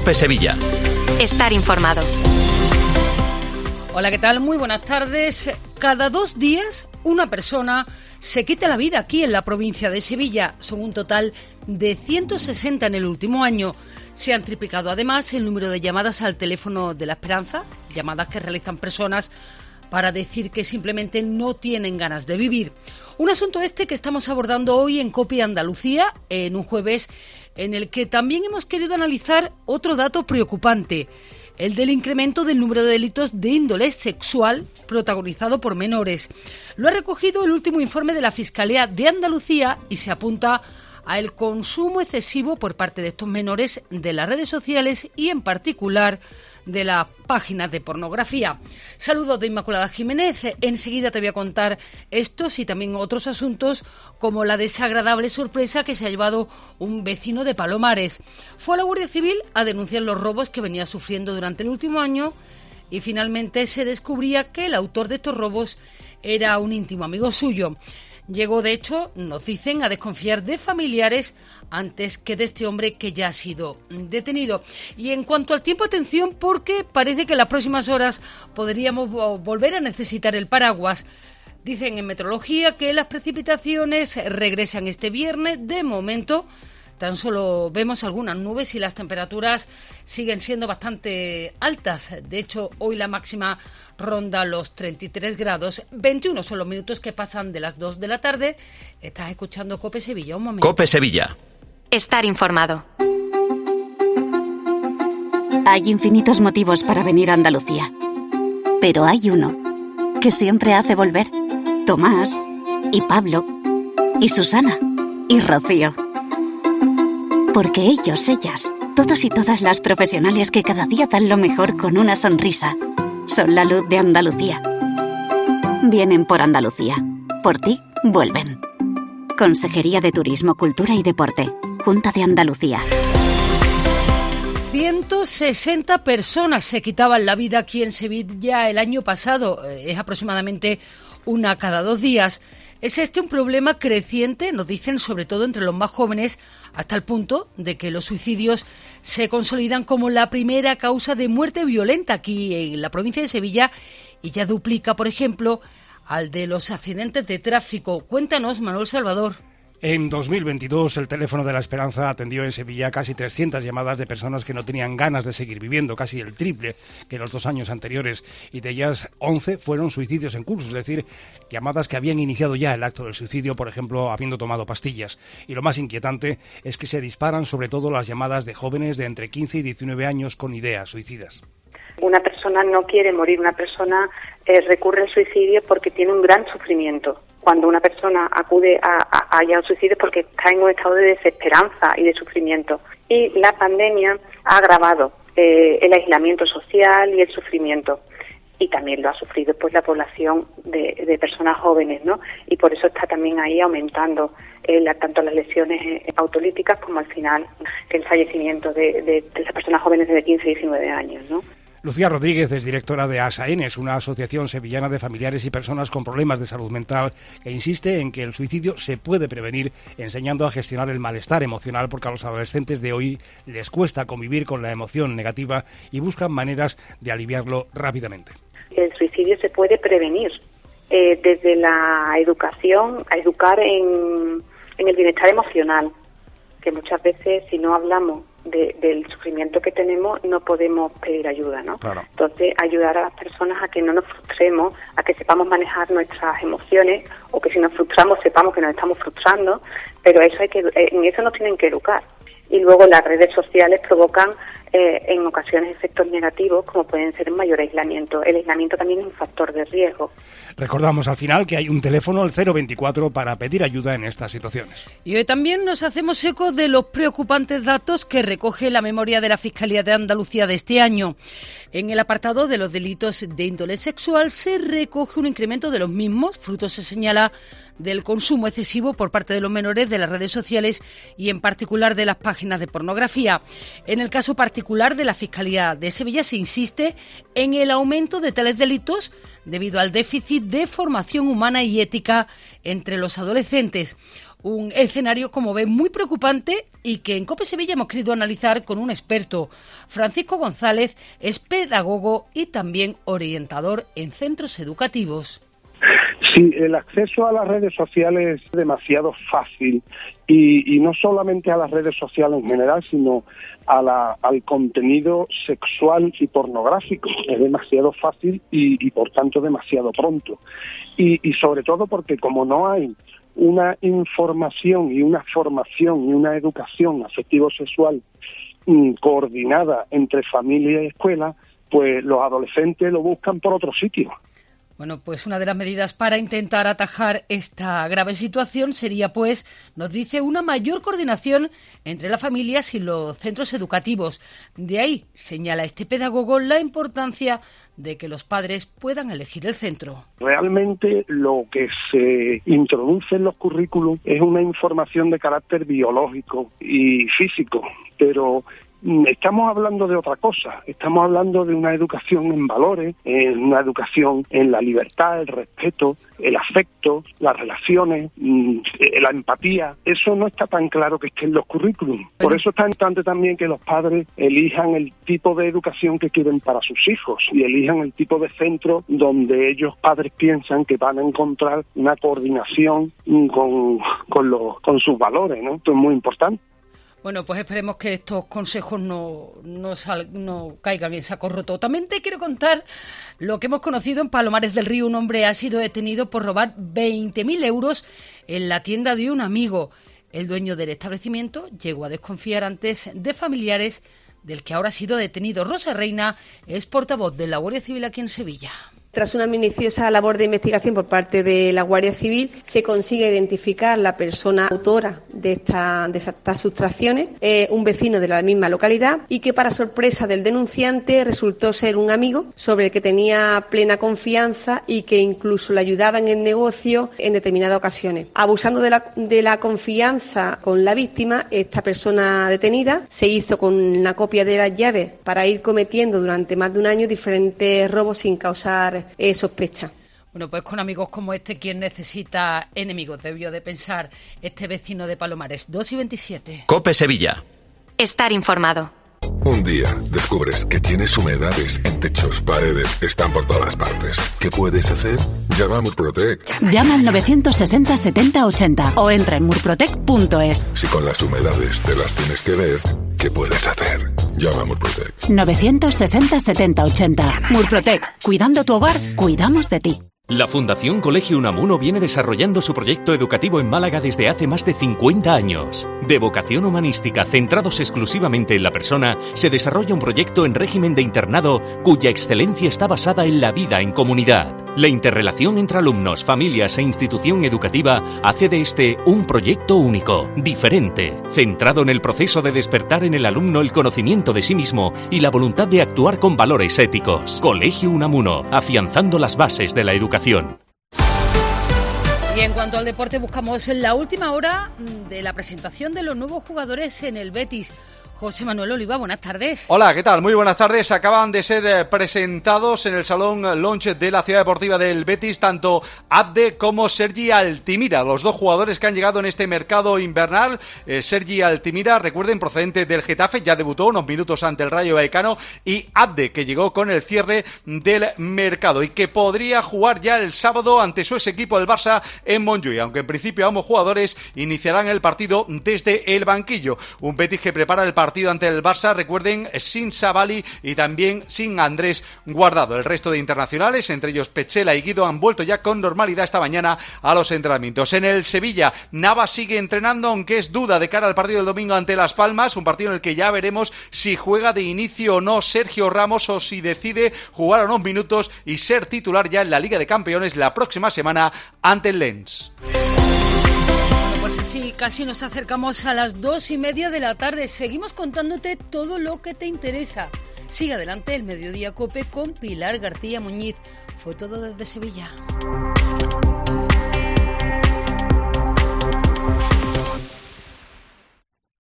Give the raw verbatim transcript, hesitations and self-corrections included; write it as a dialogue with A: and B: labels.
A: COPE Sevilla.
B: Estar informado.
C: Hola, ¿qué tal? Muy buenas tardes. Cada dos días una persona se quita la vida aquí en la provincia de Sevilla. Son un total de ciento sesenta en el último año. Se han triplicado además el número de llamadas al teléfono de la esperanza, llamadas que realizan personas para decir que simplemente no tienen ganas de vivir. Un asunto este que estamos abordando hoy en COPE Andalucía, en un jueves en el que también hemos querido analizar otro dato preocupante, el del incremento del número de delitos de índole sexual protagonizado por menores. Lo ha recogido el último informe de la Fiscalía de Andalucía y se apunta al consumo excesivo por parte de estos menores de las redes sociales y en particular de las páginas de pornografía. Saludos de Inmaculada Jiménez. Enseguida te voy a contar estos y también otros asuntos, como la desagradable sorpresa que se ha llevado un vecino de Palomares. Fue a la Guardia Civil a denunciar los robos que venía sufriendo durante el último año y finalmente se descubría que el autor de estos robos era un íntimo amigo suyo. Llegó, de hecho, nos dicen, a desconfiar de familiares antes que de este hombre que ya ha sido detenido. Y en cuanto al tiempo, atención, porque parece que en las próximas horas podríamos volver a necesitar el paraguas. Dicen en meteorología que las precipitaciones regresan este viernes. De momento, tan solo vemos algunas nubes y las temperaturas siguen siendo bastante altas. De hecho, hoy la máxima ronda los treinta y tres grados. veintiuno son los minutos que pasan de las dos de la tarde. Estás escuchando COPE Sevilla. Un momento.
A: COPE Sevilla.
B: Estar informado.
D: Hay infinitos motivos para venir a Andalucía, pero hay uno que siempre hace volver. Tomás, y Pablo, y Susana, y Rocío. Porque ellos, ellas, todos y todas las profesionales que cada día dan lo mejor con una sonrisa, son la luz de Andalucía. Vienen por Andalucía. Por ti, vuelven. Consejería de Turismo, Cultura y Deporte. Junta de Andalucía.
C: ciento sesenta personas se quitaban la vida aquí en Sevilla el año pasado. Es aproximadamente una cada dos días. Es este un problema creciente, nos dicen, sobre todo entre los más jóvenes, hasta el punto de que los suicidios se consolidan como la primera causa de muerte violenta aquí en la provincia de Sevilla y ya duplica, por ejemplo, al de los accidentes de tráfico. Cuéntanos, Manuel Salvador.
E: En dos mil veintidós, el teléfono de la Esperanza atendió en Sevilla casi trescientas llamadas de personas que no tenían ganas de seguir viviendo, casi el triple que los dos años anteriores, y de ellas once fueron suicidios en curso, es decir, llamadas que habían iniciado ya el acto del suicidio, por ejemplo, habiendo tomado pastillas. Y lo más inquietante es que se disparan sobre todo las llamadas de jóvenes de entre quince y diecinueve años con ideas suicidas.
F: Una persona no quiere morir, una persona eh, recurre al suicidio porque tiene un gran sufrimiento. Cuando una persona acude a, a, a un suicidio es porque está en un estado de desesperanza y de sufrimiento. Y la pandemia ha agravado eh, el aislamiento social y el sufrimiento. Y también lo ha sufrido pues la población de, de personas jóvenes, ¿no? Y por eso está también ahí aumentando eh, la, tanto las lesiones eh, autolíticas como al final el fallecimiento de, de, de las personas jóvenes de quince y diecinueve años, ¿no?
E: Lucía Rodríguez es directora de ASAENES, una asociación sevillana de familiares y personas con problemas de salud mental, que insiste en que el suicidio se puede prevenir enseñando a gestionar el malestar emocional, porque a los adolescentes de hoy les cuesta convivir con la emoción negativa y buscan maneras de aliviarlo rápidamente.
F: El suicidio se puede prevenir eh, desde la educación, a educar en, en el bienestar emocional, que muchas veces si no hablamos De, del sufrimiento que tenemos no podemos pedir ayuda, ¿no? Claro. Entonces, ayudar a las personas a que no nos frustremos, a que sepamos manejar nuestras emociones, o que si nos frustramos sepamos que nos estamos frustrando, pero eso hay que, en eso nos tienen que educar. Y luego las redes sociales provocan eh, en ocasiones efectos negativos, como pueden ser el mayor aislamiento. El aislamiento también es un factor de riesgo.
E: Recordamos al final que hay un teléfono, el cero veinticuatro, para pedir ayuda en estas situaciones.
C: Y hoy también nos hacemos eco de los preocupantes datos que recoge la memoria de la Fiscalía de Andalucía de este año. En el apartado de los delitos de índole sexual se recoge un incremento de los mismos, fruto se señala del consumo excesivo por parte de los menores de las redes sociales y en particular de las páginas de pornografía. En el caso particular particular de la Fiscalía de Sevilla se insiste en el aumento de tales delitos debido al déficit de formación humana y ética entre los adolescentes. Un escenario, como ven, muy preocupante y que en COPE Sevilla hemos querido analizar con un experto. Francisco González es pedagogo y también orientador en centros educativos.
A: Sí, el acceso a las redes sociales es demasiado fácil y, y no solamente a las redes sociales en general, sino a la, al contenido sexual y pornográfico. Es demasiado fácil y, y por tanto demasiado pronto. Y, y sobre todo porque como no hay una información y una formación y una educación afectivo-sexual mmm, coordinada entre familia y escuela, pues los adolescentes lo buscan por otro sitio.
C: Bueno, pues una de las medidas para intentar atajar esta grave situación sería, pues, nos dice, una mayor coordinación entre las familias y los centros educativos. De ahí, señala este pedagogo, la importancia de que los padres puedan elegir el centro.
A: Realmente lo que se introduce en los currículums es una información de carácter biológico y físico, pero estamos hablando de otra cosa, estamos hablando de una educación en valores, en una educación en la libertad, el respeto, el afecto, las relaciones, la empatía. Eso no está tan claro que esté en los currículums. Por eso es tan importante también que los padres elijan el tipo de educación que quieren para sus hijos y elijan el tipo de centro donde ellos padres piensan que van a encontrar una coordinación con, con, los, con sus valores, ¿no? Esto es muy importante.
C: Bueno, pues esperemos que estos consejos no, no, sal, no caigan en saco roto. También te quiero contar lo que hemos conocido en Palomares del Río. Un hombre ha sido detenido por robar veinte mil euros en la tienda de un amigo. El dueño del establecimiento llegó a desconfiar antes de familiares del que ahora ha sido detenido. Rosa Reina es portavoz de la Guardia Civil aquí en Sevilla.
G: Tras una minuciosa labor de investigación por parte de la Guardia Civil, se consigue identificar la persona autora de, esta, de estas sustracciones, eh, un vecino de la misma localidad, y que para sorpresa del denunciante resultó ser un amigo sobre el que tenía plena confianza y que incluso le ayudaba en el negocio en determinadas ocasiones. Abusando de la, de la confianza con la víctima, esta persona detenida se hizo con una copia de las llaves para ir cometiendo durante más de un año diferentes robos sin causar Eh, sospecha.
C: Bueno, pues con amigos como este, ¿quién necesita enemigos? Debió de pensar este vecino de Palomares. dos y veintisiete.
H: COPE Sevilla.
B: Estar informado.
I: Un día descubres que tienes humedades en techos, paredes, están por todas partes. ¿Qué puedes hacer? Llama a Murprotec.
D: Llama al novecientos sesenta setenta ochenta o entra en murprotec punto es.
I: Si con las humedades te las tienes que ver, ¿qué puedes hacer? Llama a Murprotec.
D: novecientos sesenta setenta ochenta. Murprotec. Cuidando tu hogar, cuidamos de ti.
H: La Fundación Colegio Unamuno viene desarrollando su proyecto educativo en Málaga desde hace más de cincuenta años. De vocación humanística, centrados exclusivamente en la persona, se desarrolla un proyecto en régimen de internado cuya excelencia está basada en la vida en comunidad. La interrelación entre alumnos, familias e institución educativa hace de este un proyecto único, diferente, centrado en el proceso de despertar en el alumno el conocimiento de sí mismo y la voluntad de actuar con valores éticos. Colegio Unamuno, afianzando las bases de la educación.
C: Y en cuanto al deporte, buscamos en la última hora de la presentación de los nuevos jugadores en el Betis. José Manuel Oliva, buenas tardes.
J: Hola, ¿qué tal? Muy buenas tardes. Acaban de ser presentados en el Salón Lounge de la Ciudad Deportiva del Betis tanto Abde como Sergi Altimira, los dos jugadores que han llegado en este mercado invernal. Eh, Sergi Altimira, recuerden, procedente del Getafe, ya debutó unos minutos ante el Rayo Vallecano, y Abde, que llegó con el cierre del mercado y que podría jugar ya el sábado ante su ex equipo, el Barça, en Montjuïc, aunque en principio ambos jugadores iniciarán el partido desde el banquillo. Un Betis que prepara el partido partido ante el Barça, recuerden, sin Savali y también sin Andrés Guardado. El resto de internacionales, entre ellos Pechela y Guido, han vuelto ya con normalidad esta mañana a los entrenamientos. En el Sevilla, Navas sigue entrenando, aunque es duda de cara al partido del domingo ante Las Palmas, un partido en el que ya veremos si juega de inicio o no Sergio Ramos o si decide jugar unos minutos y ser titular ya en la Liga de Campeones la próxima semana ante el Lens.
C: Pues así casi nos acercamos a las dos y media de la tarde. Seguimos contándote todo lo que te interesa. Sigue adelante el Mediodía COPE con Pilar García Muñiz. Fue todo desde Sevilla.